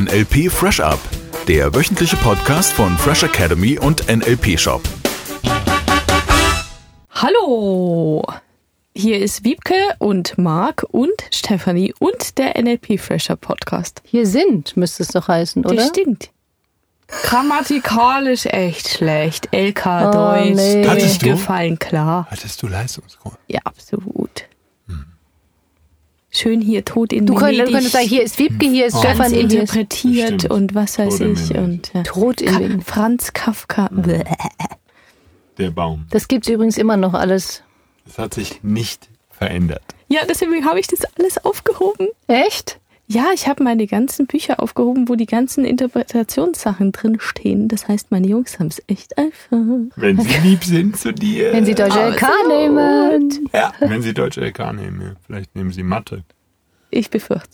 NLP Fresh Up, der wöchentliche Podcast von Fresh Academy und NLP Shop. Hallo, hier ist Wiebke und Marc und Stefanie und der NLP Fresh Up Podcast. Hier müsste es doch heißen, oder? Das stimmt. Grammatikalisch echt schlecht. LK Deutsch, nee. durchgefallen, klar. Hattest du Leistungskurs? Ja, absolut. Schön hier tot in Du Venedig. könntest sagen, hier ist Wiebke, hier ist ganz Stefanie. Hier ist interpretiert Stimmt. und was weiß Tot in ich. Venedig. Und Tot in Venedig. Franz Kafka. Der Baum. Das gibt's übrigens immer noch alles. Das hat sich nicht verändert. Ja, deswegen habe ich das alles aufgehoben. Echt? Ja, ich habe meine ganzen Bücher aufgehoben, wo die ganzen Interpretationssachen drin stehen. Das heißt, meine Jungs haben es echt einfach. Wenn sie lieb sind zu dir. Wenn sie deutsche LK nehmen. Ja, wenn sie deutsche LK nehmen. Ja. Vielleicht nehmen sie Mathe. Ich befürchte.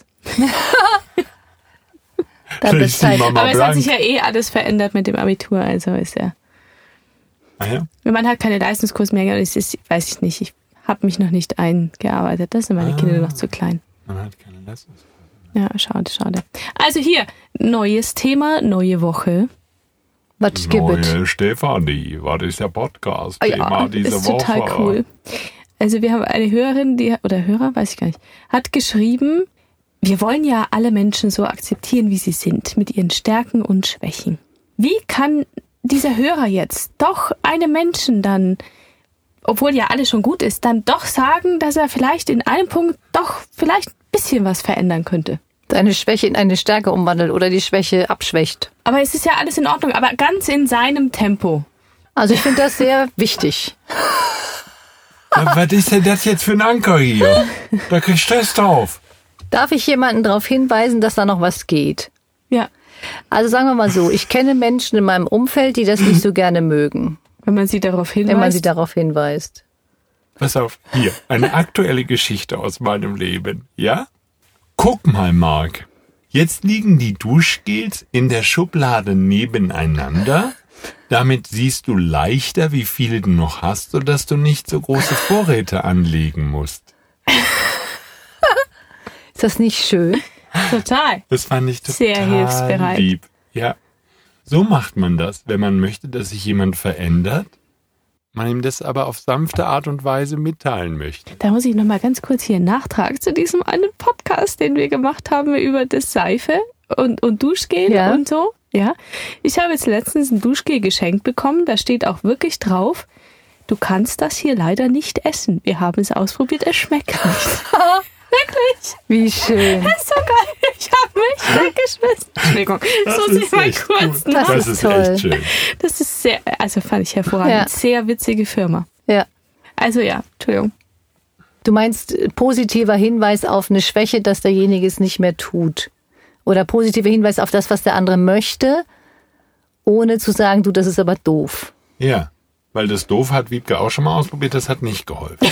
Dann Vielleicht bist halt. Mama Aber es hat blank. sich ja alles verändert mit dem Abitur. Also ist ja. Ah, ja? Wenn man halt keine Leistungskurs mehr, das ist, weiß ich nicht. Ich habe mich noch nicht eingearbeitet. Da sind meine Kinder noch zu klein. Man hat keine Leistungskurs. Ja, schade. Also hier, neues Thema, neue Woche. Was gibt es? Neue Stefanie, was ist der Podcast-Thema Ja, diese ist Woche? total cool. Also wir haben eine Hörerin, oder Hörer, weiß ich gar nicht, hat geschrieben, wir wollen ja alle Menschen so akzeptieren, wie sie sind, mit ihren Stärken und Schwächen. Wie kann dieser Hörer jetzt doch einem Menschen dann, obwohl ja alles schon gut ist, dann doch sagen, dass er vielleicht in einem Punkt doch vielleicht ein bisschen was verändern könnte? Eine Schwäche in eine Stärke umwandelt oder die Schwäche abschwächt. Aber es ist ja alles in Ordnung, aber ganz in seinem Tempo. Also ich finde das sehr wichtig. Was ist denn das jetzt für ein Anker hier? Da krieg ich Stress drauf. Darf ich jemanden darauf hinweisen, dass da noch was geht? Ja, Also sagen wir mal so, ich kenne Menschen in meinem Umfeld, die das nicht so gerne mögen, wenn man sie darauf hinweist. wenn man sie darauf hinweist. Pass auf, hier, eine aktuelle Geschichte aus meinem Leben, ja? Guck mal, Marc. Jetzt liegen die Duschgels in der Schublade nebeneinander. Damit siehst du leichter, wie viele du noch hast, sodass du nicht so große Vorräte anlegen musst. Ist das nicht schön? Total. Das fand ich total Sehr hilfsbereit. lieb. Ja, so macht man das, wenn man möchte, dass sich jemand verändert. Man ihm das aber auf sanfte Art und Weise mitteilen möchte. Da muss ich noch mal ganz kurz hier einen Nachtrag zu diesem einen Podcast, den wir gemacht haben über das Seife und Duschgel Ja. und so. Ja, ich habe jetzt letztens ein Duschgel geschenkt bekommen. Da steht auch wirklich drauf, du kannst das hier leider nicht essen. Wir haben es ausprobiert, es schmeckt nicht. Wirklich? Wie schön. Das ist so geil. Ich habe mich weggeschmissen. Entschuldigung, das muss ich mal echt kurz gut. nach. Das ist ist toll. echt schön. Das ist sehr, also fand ich hervorragend. Ja. Sehr witzige Firma. Ja. Also ja, Entschuldigung. Du meinst positiver Hinweis auf eine Schwäche, dass derjenige es nicht mehr tut. Oder positiver Hinweis auf das, was der andere möchte, ohne zu sagen, du, das ist aber doof. Ja, weil das Doof hat Wiebke auch schon mal ausprobiert, das hat nicht geholfen.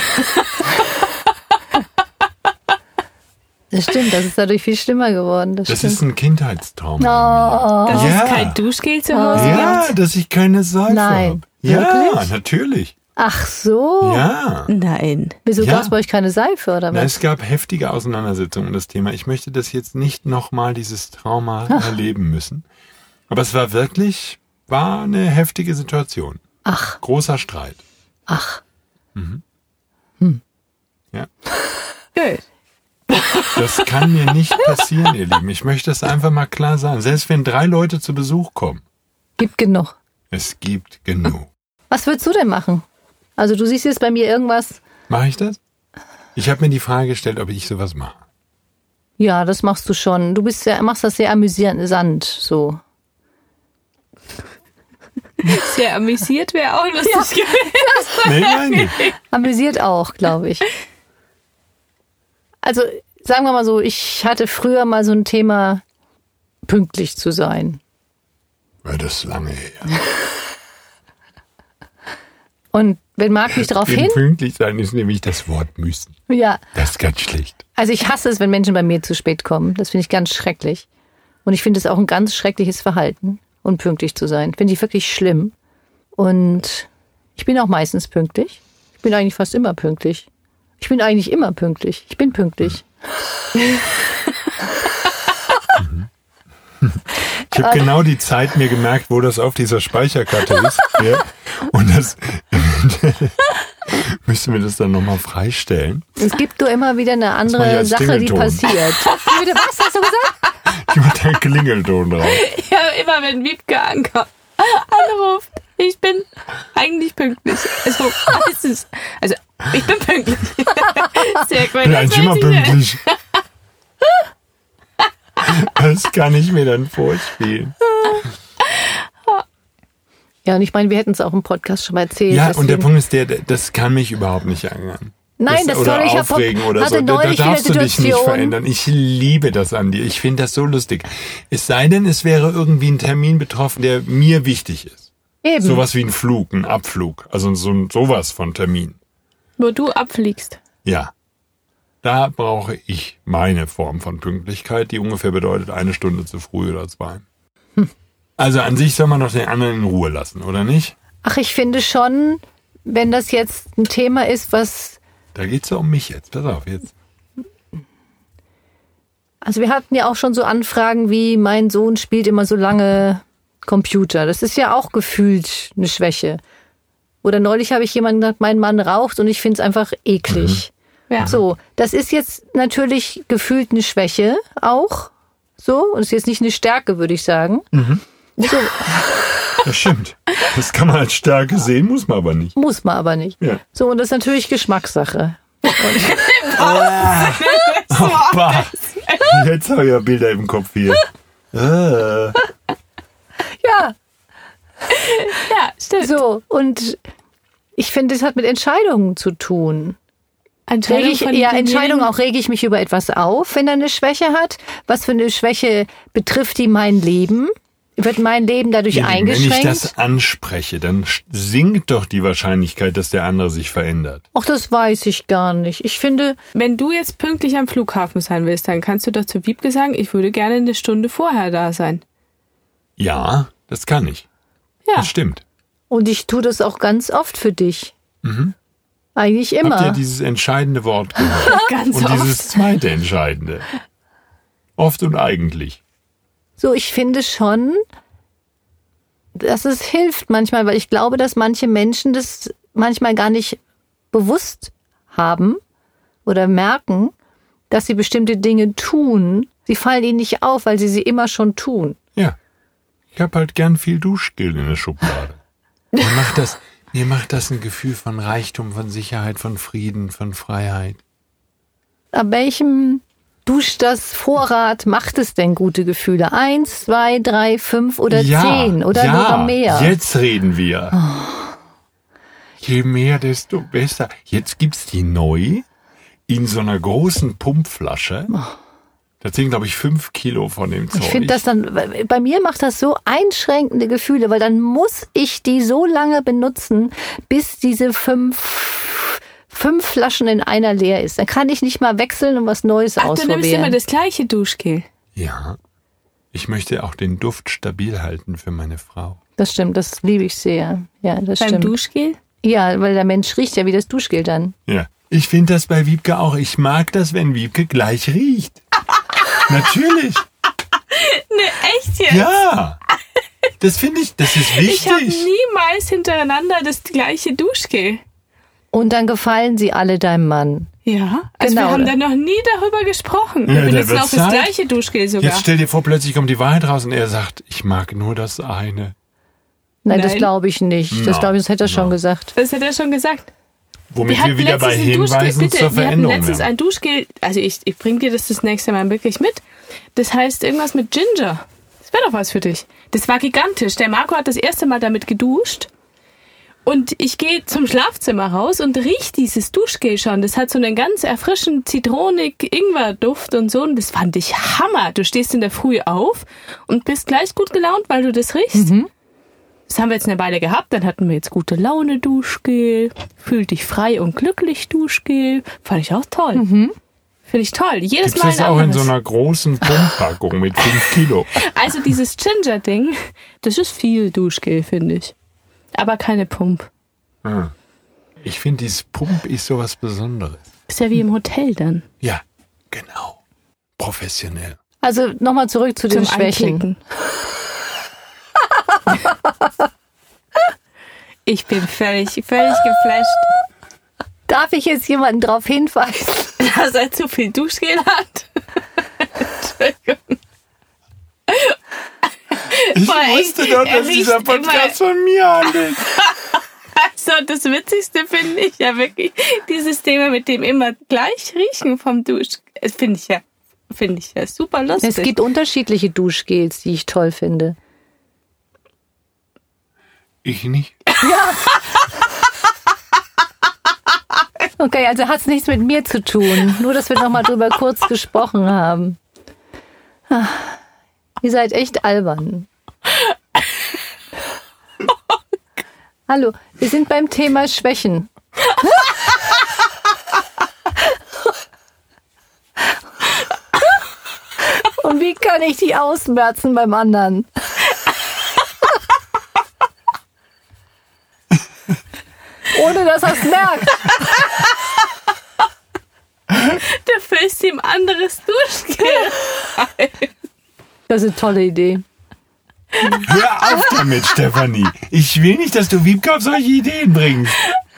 Das stimmt, das ist dadurch viel schlimmer geworden. Das Das stimmt. ist ein Kindheitstraum. Oh. Dass Ja. es kein Duschgel zu Hause Ja, gibt? dass ich keine Seife Nein. habe. Ja, Wirklich? natürlich. Ach so. Ja. Nein. Wieso Ja. gab es bei euch keine Seife oder Na, was? es gab heftige Auseinandersetzungen um das Thema. Ich möchte das jetzt nicht nochmal, dieses Trauma erleben müssen. Aber es war eine heftige Situation. Ach, Großer Streit. ach. Ja. Gut. Das kann mir nicht passieren, ihr Lieben. Ich möchte es einfach mal klar sagen. Selbst wenn 3 Leute zu Besuch kommen, Gibt genug. es gibt genug. Was würdest du denn machen? Also du siehst jetzt bei mir irgendwas. Mache ich das? Ich habe mir die Frage gestellt, ob ich sowas mache. Ja, das machst du schon. Du machst das sehr amüsant, so. Sehr amüsiert wäre auch lustig gewesen. Nee, nein, nicht. Amüsiert auch, glaube ich. Also, sagen wir mal so, ich hatte früher mal so ein Thema, pünktlich zu sein. Ja, das ist lange her. Und wenn Marc mich darauf hin... Pünktlich sein ist nämlich das Wort müssen. Ja, Das ist ganz schlecht. also ich hasse es, wenn Menschen bei mir zu spät kommen. Das finde ich ganz schrecklich. Und ich finde es auch ein ganz schreckliches Verhalten, unpünktlich zu sein. Finde ich wirklich schlimm. Und ich bin auch meistens pünktlich. Ich bin eigentlich fast immer pünktlich. Ich bin eigentlich immer pünktlich. Ich bin pünktlich. Ich habe genau die Zeit mir gemerkt, wo das auf dieser Speicherkarte ist. Ja. Und das müsste mir das dann nochmal freistellen. Es gibt nur immer wieder eine andere Sache, die passiert. Bitte, was hast du gesagt? Ich mach da einen Klingelton drauf. Ja, immer wenn Wiebke anruft. Ich bin eigentlich pünktlich. Also, meistens. Also, ich bin pünktlich. Sehr gut. Ich bin eigentlich immer pünktlich. Das kann ich mir dann vorspielen. Ja, und ich meine, wir hätten es auch im Podcast schon mal erzählt. Ja, und der Punkt ist das kann mich überhaupt nicht ärgern. Nein, das soll ich aufregen oder so. Da darfst du dich nicht verändern. Ich liebe das an dir. Ich finde das so lustig. Es sei denn, es wäre irgendwie ein Termin betroffen, der mir wichtig ist. Eben. Sowas wie ein Flug, ein Abflug. Also sowas von Termin. Wo du abfliegst. Ja. Da brauche ich meine Form von Pünktlichkeit, die ungefähr bedeutet 1 Stunde zu früh oder 2. Also an sich soll man doch den anderen in Ruhe lassen, oder nicht? Ach, ich finde schon, wenn das jetzt ein Thema ist, was... Da geht's ja um mich jetzt. Pass auf jetzt. Also wir hatten ja auch schon so Anfragen wie, mein Sohn spielt immer so lange Computer. Das ist ja auch gefühlt eine Schwäche. Oder neulich habe ich jemanden gesagt, mein Mann raucht und ich finde es einfach eklig. Ja. So, das ist jetzt natürlich gefühlt eine Schwäche auch. So, und es ist jetzt nicht eine Stärke, würde ich sagen. So, Das stimmt. Das kann man als Stärke sehen, muss man aber nicht. muss man aber nicht. Ja. So, und das ist natürlich Geschmackssache. Bah. Jetzt habe ich ja Bilder im Kopf hier. Ja, Ja, stimmt. so, und ich finde, es hat mit Entscheidungen zu tun. Entscheidungen auch, rege ich mich über etwas auf, wenn er eine Schwäche hat. Was für eine Schwäche betrifft die mein Leben? Wird mein Leben dadurch eingeschränkt? Wenn ich das anspreche, dann sinkt doch die Wahrscheinlichkeit, dass der andere sich verändert. Ach, das weiß ich gar nicht. Ich finde, Wenn du jetzt pünktlich am Flughafen sein willst, dann kannst du doch zu Wiebke sagen, ich würde gerne 1 Stunde vorher da sein. Ja, das kann ich. Ja. Das stimmt. und ich tue das auch ganz oft für dich. Eigentlich immer. Habt ihr dieses entscheidende Wort gehört? Ganz Und oft. dieses zweite entscheidende. Oft und eigentlich. So, ich finde schon, dass es hilft manchmal, weil ich glaube, dass manche Menschen das manchmal gar nicht bewusst haben oder merken, dass sie bestimmte Dinge tun. Sie fallen ihnen nicht auf, weil sie immer schon tun. Ja. Ich habe halt gern viel Duschgel in der Schublade. Mir macht das ein Gefühl von Reichtum, von Sicherheit, von Frieden, von Freiheit. Ab welchem Vorrat macht es denn gute Gefühle? 1, 2, 3, 5 oder 10 oder noch mehr? Jetzt reden wir. Je mehr, desto besser. Jetzt gibt's die neu in so einer großen Pumpflasche. Da sind, glaube ich, 5 Kilo von dem Zeug. Ich finde das dann, bei mir macht das so einschränkende Gefühle, weil dann muss ich die so lange benutzen, bis diese 5 Flaschen in einer leer ist. Dann kann ich nicht mal wechseln und was Neues Ach, du nimmst immer ausprobieren. das gleiche Duschgel. Ja. Ich möchte auch den Duft stabil halten für meine Frau. Das stimmt, das liebe ich sehr. Ja, das Beim stimmt. Duschgel? Ja, weil der Mensch riecht ja wie das Duschgel dann. Ja. Ich finde das bei Wiebke auch. Ich mag das, wenn Wiebke gleich riecht. Natürlich. Ne, echt jetzt? Ja. Das finde ich, das ist wichtig. Ich habe niemals hintereinander das gleiche Duschgel. Und dann gefallen sie alle deinem Mann. Ja, also Genau. wir haben da noch nie darüber gesprochen. Ja, Wir der benutzen wird auch das Zeit. gleiche Duschgel sogar. Jetzt stell dir vor, plötzlich kommt die Wahrheit raus und er sagt, ich mag nur das eine. Nein, das Nein. glaube ich nicht. Das glaube ich, das hätte er schon gesagt. Das hat er schon gesagt. Womit wir wieder bei letztens ein Hinweisen Duschgel, zur wir hatten Veränderung letztens wären. ein Duschgel, also ich bringe dir das nächste Mal wirklich mit. Das heißt irgendwas mit Ginger. Das wäre doch was für dich. Das war gigantisch. Der Marco hat das erste Mal damit geduscht. Und ich gehe zum Schlafzimmer raus und riech dieses Duschgel schon. Das hat so einen ganz erfrischend Zitronik-Ingwer-Duft und so. Und das fand ich Hammer. Du stehst in der Früh auf und bist gleich gut gelaunt, weil du das riechst. Das haben wir jetzt eine Weile gehabt. Dann hatten wir jetzt gute Laune Duschgel. Fühl dich frei und glücklich Duschgel. Fand ich auch toll. Finde ich toll. Jedes Gibt's Mal das ein auch in so anderes. einer großen Pumppackung mit 5 Kilo? Also dieses Ginger-Ding, das ist viel Duschgel, finde ich. Aber keine Pump. Ich finde, dieses Pump ist sowas Besonderes. Ist ja wie im Hotel dann. Ja, genau. Professionell. Also nochmal zurück zu den Zum Schwächen. Anklicken. Ich bin völlig geflasht, Darf ich jetzt jemanden darauf hinweisen? dass er zu viel Duschgel hat. Entschuldigung. Ich Boah, wusste doch, er dass dieser riecht immer- Podcast von mir handelt. Also das Witzigste finde ich ja wirklich dieses Thema mit dem immer gleich riechen vom Dusch. Finde ich ja super lustig. Es gibt unterschiedliche Duschgels, die ich toll finde. Ich nicht. Okay, also hat es nichts mit mir zu tun. Nur, dass wir noch mal drüber kurz gesprochen haben. Ah, ihr seid echt albern. Hallo, wir sind beim Thema Schwächen. Und wie kann ich die ausmerzen beim anderen? Ohne dass er es merkt. Du füllst ihm anderes Duschgel. Das ist eine tolle Idee. Hör auf damit, Stefanie. Ich will nicht, dass du Wiebke auf solche Ideen bringst.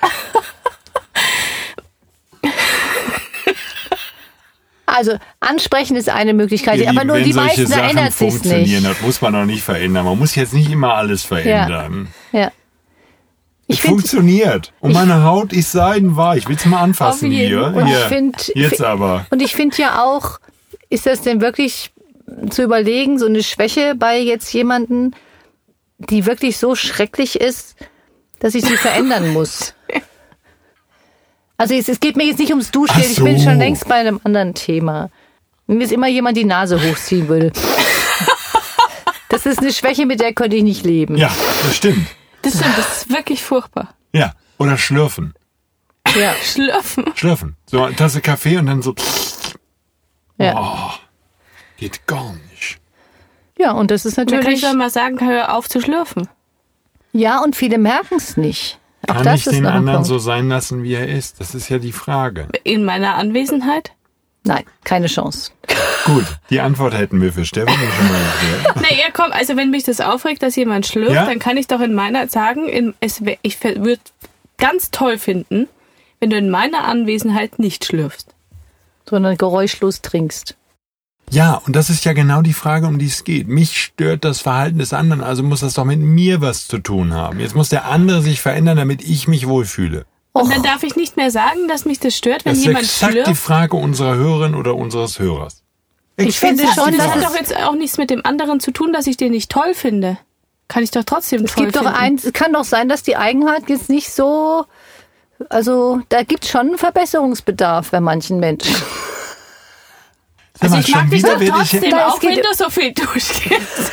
Also ansprechen ist eine Möglichkeit, Ihr aber Lieben, nur wenn die solche meisten Sachen erinnert sich funktionieren, nicht. das muss man doch nicht verändern. Man muss jetzt nicht immer alles verändern. Ja. Ich Es finde, funktioniert. Und meine Haut ist seidenweich. Ich will es mal anfassen Auf jeden hier. Fall. Und ich Hier. find- Jetzt aber. und ich finde ja auch, ist das denn wirklich zu überlegen, so eine Schwäche bei jetzt jemanden, die wirklich so schrecklich ist, dass ich sie verändern muss? Also es geht mir jetzt nicht ums Duschgel, Ach ich bin so. schon längst bei einem anderen Thema. Mir ist immer jemand die Nase hochziehen will. Das ist eine Schwäche, mit der könnte ich nicht leben. Ja, das stimmt. Das stimmt, das ist wirklich furchtbar. Ja. Oder schlürfen. Ja. Schlürfen. Schlürfen. So eine Tasse Kaffee und dann so. Ja. Oh, geht gar nicht. Ja, und das ist Da kann ich natürlich... doch mal sagen, hör auf zu schlürfen. Ja, und viele merken es nicht. Auch Kann das ich ist den noch ein anderen Punkt. so sein lassen, wie er ist? Das ist ja die Frage. In meiner Anwesenheit? Nein, keine Chance. Gut, die Antwort hätten wir für Stefanie schon mal geklärt. Naja, komm, also wenn mich das aufregt, dass jemand schlürft, Ja? dann kann ich doch in meiner sagen, ich würde ganz toll finden, wenn du in meiner Anwesenheit nicht schlürfst. Sondern geräuschlos trinkst. Ja, und das ist ja genau die Frage, um die es geht. Mich stört das Verhalten des anderen, also muss das doch mit mir was zu tun haben. Jetzt muss der andere sich verändern, damit ich mich wohlfühle. Und dann darf ich nicht mehr sagen, dass mich das stört, wenn Das ist jemand exakt die schlürft. Frage unserer Hörerin oder unseres Hörers. Ich finde Exakt schon, die Das dass hat Frage. doch jetzt auch nichts mit dem anderen zu tun, dass ich den nicht toll finde. Kann ich doch trotzdem Es toll gibt doch finden. es kann doch sein, dass die Eigenheit jetzt nicht so, also da gibt es schon einen Verbesserungsbedarf bei manchen Menschen. Sag Also mal, ich mag schon dich wieder doch werde ich- trotzdem, Da, es auch wenn geht- du so viel durchgehst.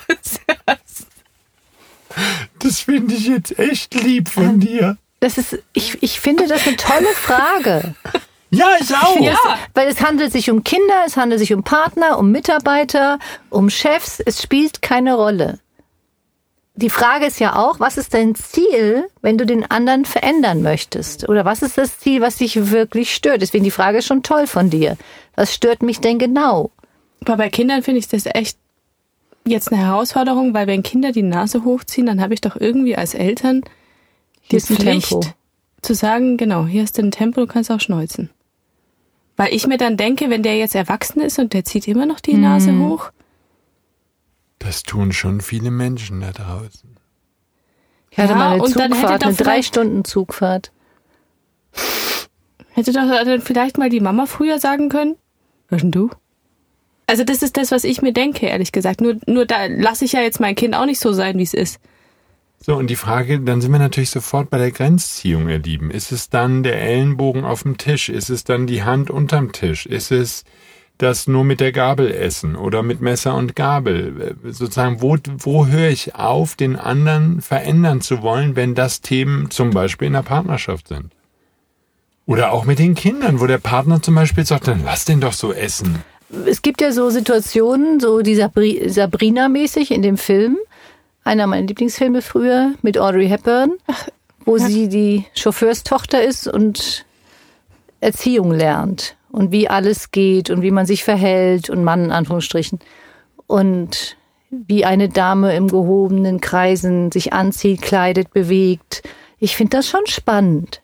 Das finde ich jetzt echt lieb von dir. Das ist, ich finde das eine tolle Frage. Ja, ich auch. Ja. Weil es handelt sich um Kinder, es handelt sich um Partner, um Mitarbeiter, um Chefs. Es spielt keine Rolle. Die Frage ist ja auch, was ist dein Ziel, wenn du den anderen verändern möchtest? Oder was ist das Ziel, was dich wirklich stört? Deswegen die Frage ist schon toll von dir. Was stört mich denn genau? Aber bei Kindern finde ich das echt jetzt eine Herausforderung, weil wenn Kinder die Nase hochziehen, dann habe ich doch irgendwie als Eltern die Hier ist ein Pflicht Tempo. zu sagen, genau, hier ist ein Tempo, du kannst auch schneuzen. Weil ich mir dann denke, wenn der jetzt erwachsen ist und der zieht immer noch die Nase hoch, Das tun schon viele Menschen da draußen. Ich hatte Ja, mal eine und dann hätte Zugfahrt, doch eine vielleicht- 3-Stunden-Zugfahrt. hätte doch dann vielleicht mal die Mama früher sagen können, was denn du? Also das ist das, was ich mir denke, ehrlich gesagt. Nur da lasse ich ja jetzt mein Kind auch nicht so sein, wie es ist. So, und die Frage, dann sind wir natürlich sofort bei der Grenzziehung, ihr Lieben. Ist es dann der Ellenbogen auf dem Tisch? Ist es dann die Hand unterm Tisch? Ist es das nur mit der Gabel essen oder mit Messer und Gabel? Sozusagen, wo höre ich auf, den anderen verändern zu wollen, wenn das Themen zum Beispiel in der Partnerschaft sind? Oder auch mit den Kindern, wo der Partner zum Beispiel sagt, dann lass den doch so essen. Es gibt ja so Situationen, so die Sabrina-mäßig in dem Film, einer meiner Lieblingsfilme früher mit Audrey Hepburn, wo sie die Chauffeurstochter ist und Erziehung lernt und wie alles geht und wie man sich verhält und Mann in Anführungsstrichen. Und wie eine Dame im gehobenen Kreisen sich anzieht, kleidet, bewegt. Ich finde das schon spannend.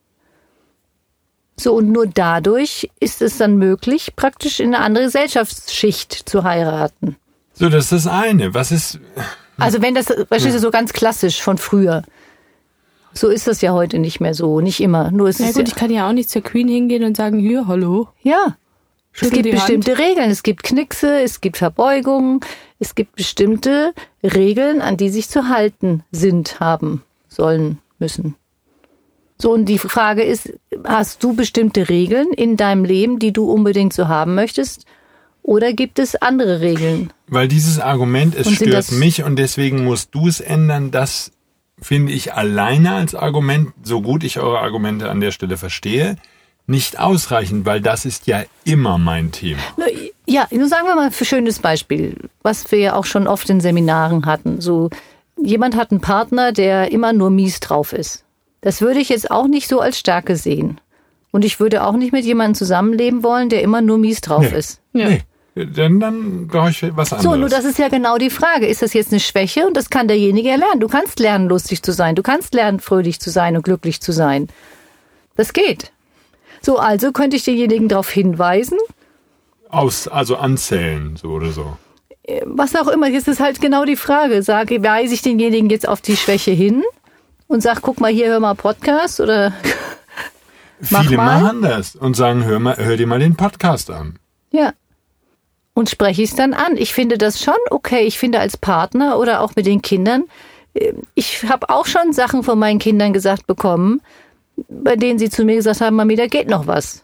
So, und nur dadurch ist es dann möglich, praktisch in eine andere Gesellschaftsschicht zu heiraten. So, das ist das eine. Was ist... Also wenn das, verstehst du, so ganz klassisch von früher. So ist das ja heute nicht mehr so, nicht immer. Nur es Na ist gut, ich kann ja auch nicht zur Queen hingehen und sagen, hier, hallo. ja. Es Schüttel gibt die bestimmte Regeln, es gibt Knickse, es gibt Verbeugungen, es gibt bestimmte Regeln, an die sich zu halten sind, haben, sollen, müssen. So, und die Frage ist, hast du bestimmte Regeln in deinem Leben, die du unbedingt so haben möchtest? Oder gibt es andere Regeln? Weil dieses Argument, es Und sind stört das- mich und deswegen musst du es ändern, das finde ich alleine als Argument, so gut ich eure Argumente an der Stelle verstehe, nicht ausreichend, weil das ist ja immer mein Thema. Ja, nur sagen wir mal für schönes Beispiel, was wir ja auch schon oft in Seminaren hatten. So, jemand hat einen Partner, der immer nur mies drauf ist. Das würde ich jetzt auch nicht so als Stärke sehen. Und ich würde auch nicht mit jemandem zusammenleben wollen, der immer nur mies drauf ist. Ja. Nee, dann brauche ich was anderes. So, nur das ist ja genau die Frage. Ist das jetzt eine Schwäche? Und das kann derjenige ja lernen. Du kannst lernen, lustig zu sein. Du kannst lernen, fröhlich zu sein und glücklich zu sein. Das geht. So, also könnte ich denjenigen darauf hinweisen, Also anzählen, so oder so. was auch immer. Jetzt ist halt genau die Frage. Weise ich denjenigen jetzt auf die Schwäche hin und sag, guck mal hier, hör mal Podcast oder Mach Viele mal. machen das und sagen, hör dir mal den Podcast an. ja. Und spreche ich es dann an. Ich finde das schon okay. Ich finde als Partner oder auch mit den Kindern, ich habe auch schon Sachen von meinen Kindern gesagt bekommen, bei denen sie zu mir gesagt haben, Mami, da geht noch was.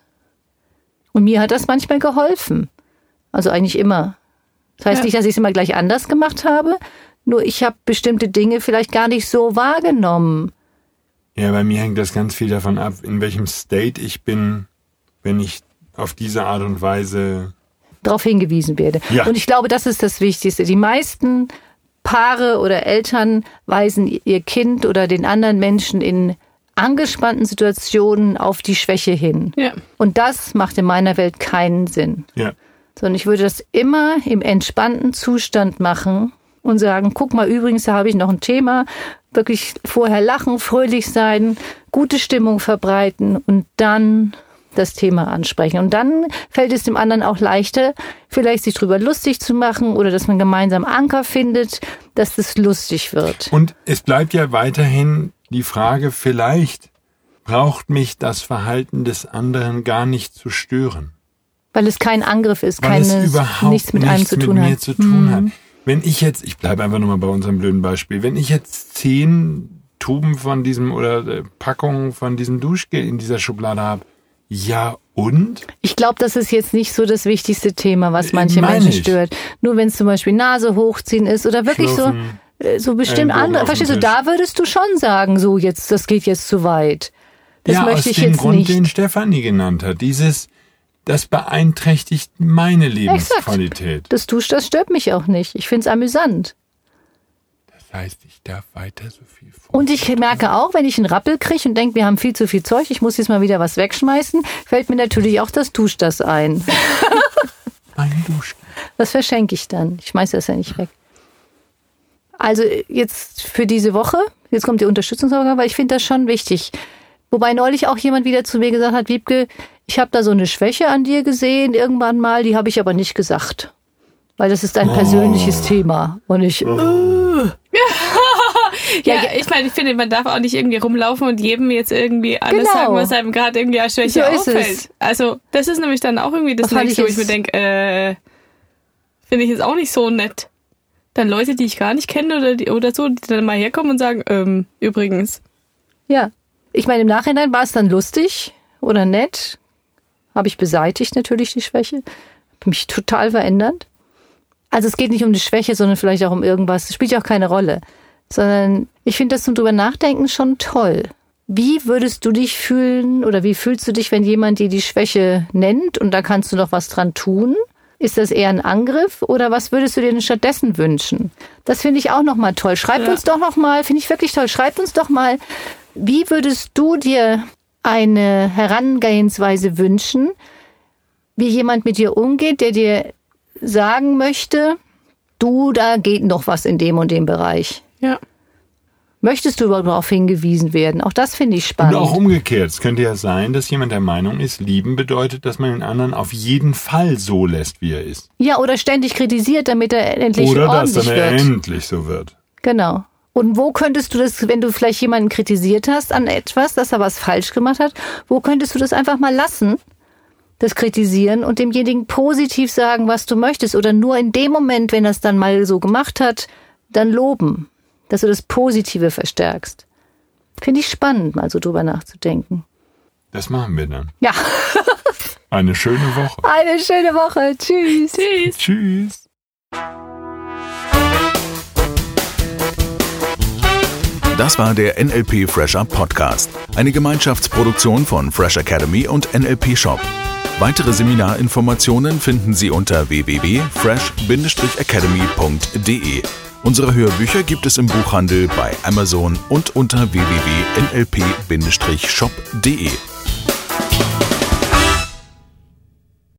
Und mir hat das manchmal geholfen. Also eigentlich immer. Das heißt nicht, dass ich es immer gleich anders gemacht habe, nur ich habe bestimmte Dinge vielleicht gar nicht so wahrgenommen. Ja, bei mir hängt das ganz viel davon ab, in welchem State ich bin, wenn ich auf diese Art und Weise... Darauf hingewiesen werde. Ja. Und ich glaube, das ist das Wichtigste. Die meisten Paare oder Eltern weisen ihr Kind oder den anderen Menschen in angespannten Situationen auf die Schwäche hin. Ja. Und das macht in meiner Welt keinen Sinn. Ja. Sondern ich würde das immer im entspannten Zustand machen und sagen, guck mal, übrigens, da habe ich noch ein Thema. Wirklich vorher lachen, fröhlich sein, gute Stimmung verbreiten und dann das Thema ansprechen. Und dann fällt es dem anderen auch leichter, vielleicht sich drüber lustig zu machen oder dass man gemeinsam Anker findet, dass das lustig wird. Und es bleibt ja weiterhin die Frage, vielleicht braucht mich das Verhalten des anderen gar nicht zu stören. Weil es kein Angriff ist, Weil es überhaupt nichts mit einem zu tun mir hat. zu tun hat. Wenn ich jetzt, ich bleibe einfach nochmal bei unserem blöden Beispiel, wenn ich jetzt 10 Tuben von diesem oder Packungen von diesem Duschgel in dieser Schublade habe, ja und? Ich glaube, das ist jetzt nicht so das wichtigste Thema, was manche Meine Menschen ich. stört. Nur wenn es zum Beispiel Nase hochziehen ist oder wirklich Schlürfen, so bestimmt Ellenbogen andere. auf den Verstehst du, Tisch. da würdest du schon sagen, so jetzt, das geht jetzt zu weit. Das ja, möchte aus ich dem jetzt Grund, nicht. den Stefanie genannt hat. Das beeinträchtigt meine Lebensqualität. Das stört mich auch nicht. Ich find's amüsant. Das heißt, ich darf weiter so viel vor. Und ich merke auch, wenn ich einen Rappel kriege und denke, wir haben viel zu viel Zeug, ich muss jetzt mal wieder was wegschmeißen, fällt mir natürlich auch das Duschdas ein. Ein Duschgel. Das verschenke ich dann. Ich schmeiße das ja nicht weg. Also jetzt für diese Woche, jetzt kommt die Unterstützungsaufgabe, weil ich finde das schon wichtig. Wobei neulich auch jemand wieder zu mir gesagt hat, Wiebke, ich habe da so eine Schwäche an dir gesehen, irgendwann mal, die habe ich aber nicht gesagt. Weil das ist ein persönliches Thema. Und ich, Ja, ich meine, ich finde, man darf auch nicht irgendwie rumlaufen und jedem jetzt irgendwie alles Genau. sagen, was einem gerade irgendwie als Schwäche So ist auffällt. es. Also, das ist nämlich dann auch irgendwie das Das fand Nächste, ich wo ich mir jetzt- denke, finde ich jetzt auch nicht so nett. Dann Leute, die ich gar nicht kenne oder so, die dann mal herkommen und sagen, übrigens. ja. Ich meine, im Nachhinein war es dann lustig oder nett. Habe ich beseitigt natürlich die Schwäche. Habe mich total verändert. Also es geht nicht um die Schwäche, sondern vielleicht auch um irgendwas. Das spielt ja auch keine Rolle. Sondern ich finde das zum drüber nachdenken schon toll. Wie würdest du dich fühlen oder wie fühlst du dich, wenn jemand dir die Schwäche nennt und da kannst du noch was dran tun? Ist das eher ein Angriff oder was würdest du dir denn stattdessen wünschen? Das finde ich auch nochmal toll. Schreibt uns doch nochmal, finde ich wirklich toll, schreibt uns doch mal, wie würdest du dir eine Herangehensweise wünschen, wie jemand mit dir umgeht, der dir sagen möchte, du, da geht noch was in dem und dem Bereich. Ja. Möchtest du überhaupt darauf hingewiesen werden? Auch das finde ich spannend. Und auch umgekehrt. Es könnte ja sein, dass jemand der Meinung ist, lieben bedeutet, dass man den anderen auf jeden Fall so lässt, wie er ist. Ja, oder ständig kritisiert, damit er endlich Oder ordentlich dass dann er wird. endlich so wird. Genau. Und wo könntest du das, wenn du vielleicht jemanden kritisiert hast an etwas, dass er was falsch gemacht hat, wo könntest du das einfach mal lassen, das Kritisieren, und demjenigen positiv sagen, was du möchtest, oder nur in dem Moment, wenn er es dann mal so gemacht hat, dann loben, dass du das Positive verstärkst. Finde ich spannend, mal so drüber nachzudenken. Das machen wir dann. Ja, Eine schöne Woche. eine schöne Woche. Tschüss. Tschüss. Tschüss. Das war der NLP Fresher Podcast, eine Gemeinschaftsproduktion von Fresh Academy und NLP Shop. Weitere Seminarinformationen finden Sie unter www.fresh-academy.de. Unsere Hörbücher gibt es im Buchhandel, bei Amazon und unter www.nlp-shop.de.